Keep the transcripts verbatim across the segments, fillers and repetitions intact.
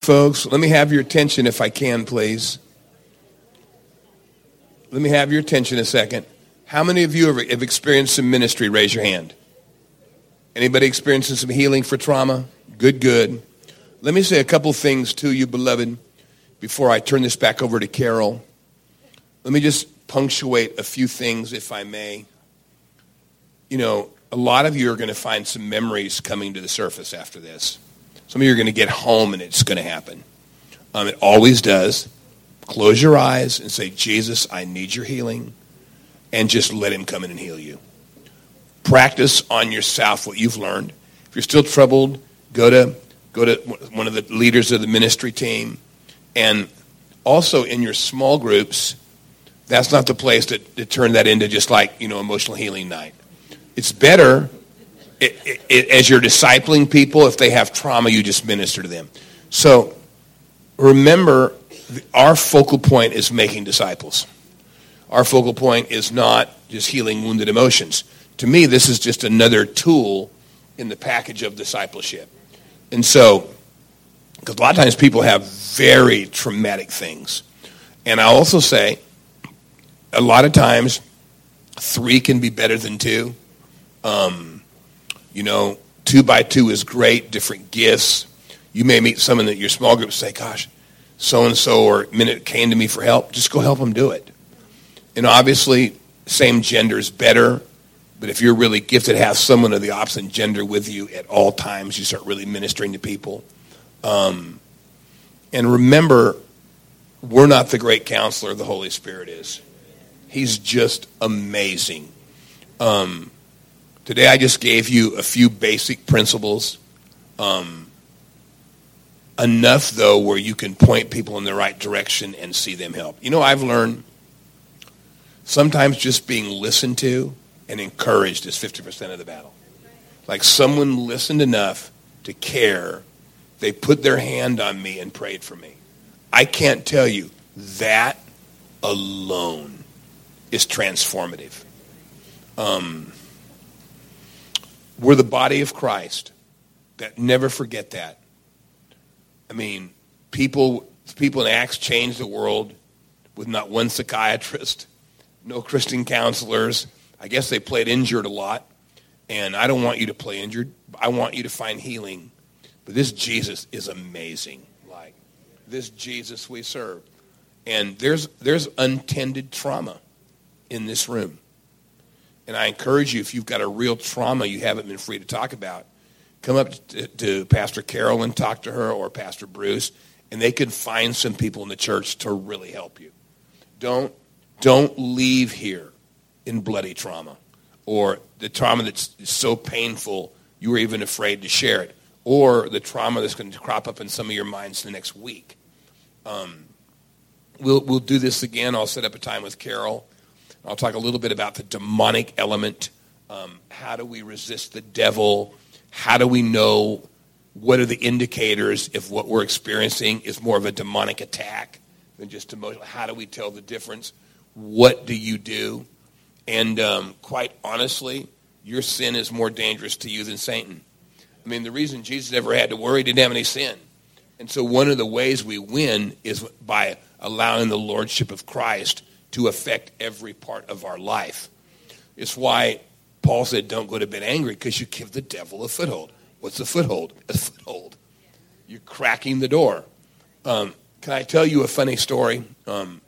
Folks, let me have your attention if I can, please. Let me have your attention a second. How many of you have, have experienced some ministry? Raise your hand. Anybody experiencing some healing for trauma? Good, good. Let me say a couple things to you, beloved, before I turn this back over to Carol. Let me just punctuate a few things, if I may. You know, a lot of you are going to find some memories coming to the surface after this. Some of you are going to get home and it's going to happen. Um, it always does. Close your eyes and say, Jesus, I need your healing. And just let him come in and heal you. Practice on yourself what you've learned. If you're still troubled, go to go to one of the leaders of the ministry team. And also in your small groups, that's not the place to, to turn that into just like, you know, emotional healing night. It's better it, it, it, as you're discipling people, if they have trauma, you just minister to them. So remember, our focal point is making disciples. Our focal point is not just healing wounded emotions. To me, this is just another tool in the package of discipleship. And so, because a lot of times people have very traumatic things. And I also say, a lot of times, three can be better than two. Um, you know, two by two is great, different gifts. You may meet someone that your small group say, gosh, so-and-so or minute came to me for help. Just go help them do it. And obviously, same gender is better. But if you're really gifted, have someone of the opposite gender with you at all times, you start really ministering to people. Um, and remember, we're not the great counselor, the Holy Spirit is. He's just amazing. Um, today I just gave you a few basic principles. Um, enough, though, where you can point people in the right direction and see them help. You know, I've learned sometimes just being listened to and encouraged is fifty percent of the battle. Like someone listened enough to care. They put their hand on me and prayed for me. I can't tell you, that alone is transformative. Um, we're the body of Christ. That never forget that. I mean, people people in Acts changed the world with not one psychiatrist, no Christian counselors. I guess they played injured a lot, and I don't want you to play injured. I want you to find healing. But this Jesus is amazing. Like, this Jesus we serve. And there's there's untended trauma in this room. And I encourage you, if you've got a real trauma you haven't been free to talk about, come up to, to Pastor Carol and talk to her, or Pastor Bruce, and they can find some people in the church to really help you. Don't don't leave here in bloody trauma, or the trauma that's so painful you were even afraid to share it, or the trauma that's going to crop up in some of your minds the next week. Um, we'll we'll do this again. I'll set up a time with Carol. I'll talk a little bit about the demonic element. Um, how do we resist the devil? How do we know what are the indicators if what we're experiencing is more of a demonic attack than just emotional? How do we tell the difference? What do you do? And um, quite honestly, your sin is more dangerous to you than Satan. I mean, the reason Jesus never had to worry, he didn't have any sin. And so one of the ways we win is by allowing the lordship of Christ to affect every part of our life. It's why Paul said, don't go to bed angry, because you give the devil a foothold. What's a foothold? A foothold. You're cracking the door. Um, can I tell you a funny story? Um,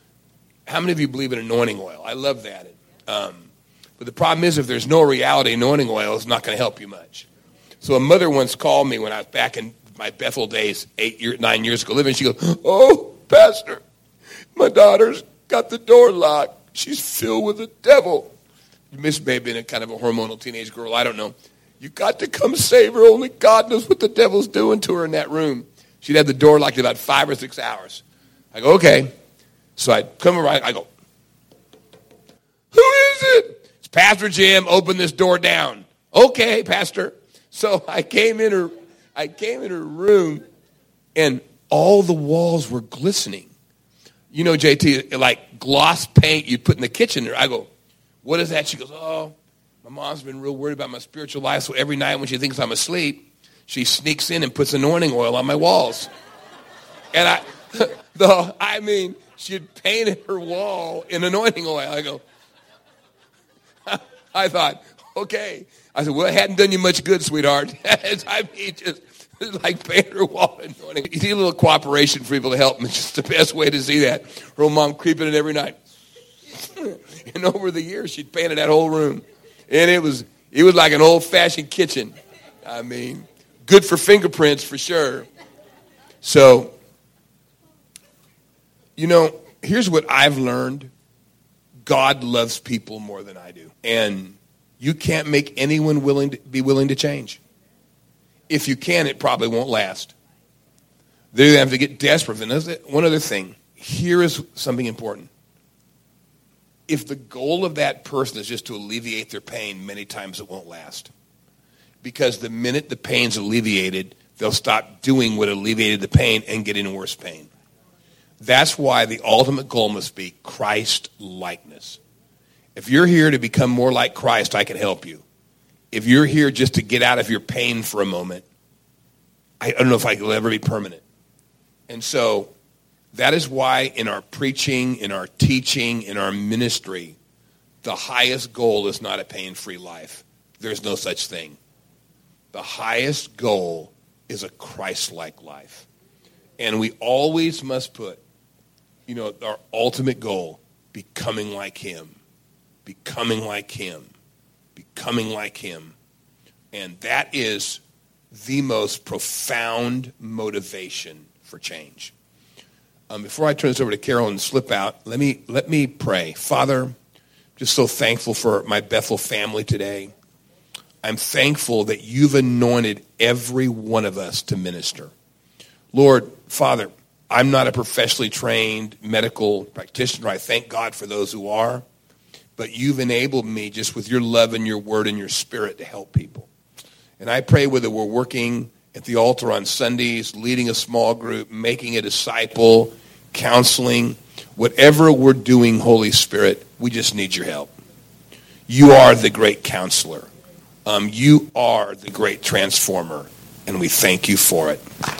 how many of you believe in anointing oil? I love that. Um, but the problem is, if there's no reality, anointing oil is not going to help you much. So a mother once called me when I was back in my Bethel days, eight, year, nine years ago living. She goes, oh, Pastor, my daughter's got the door locked. She's filled with the devil. Miss may have been a kind of a hormonal teenage girl. I don't know. You got to come save her. Only God knows what the devil's doing to her in that room. She'd had the door locked about five or six hours. I go, okay. So I come around. I go, who is it? It's Pastor Jim. Open this door down. Okay, Pastor. So I came in her, I came in her room, and all the walls were glistening. You know, J T, like gloss paint you put in the kitchen. I go, what is that? She goes, oh, my mom's been real worried about my spiritual life, so every night when she thinks I'm asleep, she sneaks in and puts anointing oil on my walls. And I, the, I mean, she had painted her wall in anointing oil. I go, I thought, okay. I said, well, it hadn't done you much good, sweetheart. I mean, just like paint her wall in anointing. You need a little cooperation for people to help them. It's just the best way to see that. Her old mom creeping in every night. And over the years, she'd painted that whole room. And it was, it was like an old-fashioned kitchen. I mean, good for fingerprints for sure. So, you know, here's what I've learned. God loves people more than I do. And you can't make anyone willing to be willing to change. If you can, it probably won't last. They have to get desperate. And one other thing. Here is something important. If the goal of that person is just to alleviate their pain, many times it won't last. Because the minute the pain's alleviated, they'll stop doing what alleviated the pain and get in worse pain. That's why the ultimate goal must be Christ-likeness. If you're here to become more like Christ, I can help you. If you're here just to get out of your pain for a moment, I don't know if I will ever be permanent. And so that is why in our preaching, in our teaching, in our ministry, the highest goal is not a pain-free life. There's no such thing. The highest goal is a Christ-like life. And we always must put, you know, our ultimate goal, becoming like him, becoming like him, becoming like him. And that is the most profound motivation for change. Um, before I turn this over to Carol and slip out, let me let me pray. Father, just so thankful for my Bethel family today. I'm thankful that you've anointed every one of us to minister. Lord, Father, I'm not a professionally trained medical practitioner. I thank God for those who are. But you've enabled me just with your love and your word and your spirit to help people. And I pray whether we're working at the altar on Sundays, leading a small group, making a disciple, counseling, whatever we're doing, Holy Spirit, we just need your help. You are the great counselor. Um, you are the great transformer, and we thank you for it.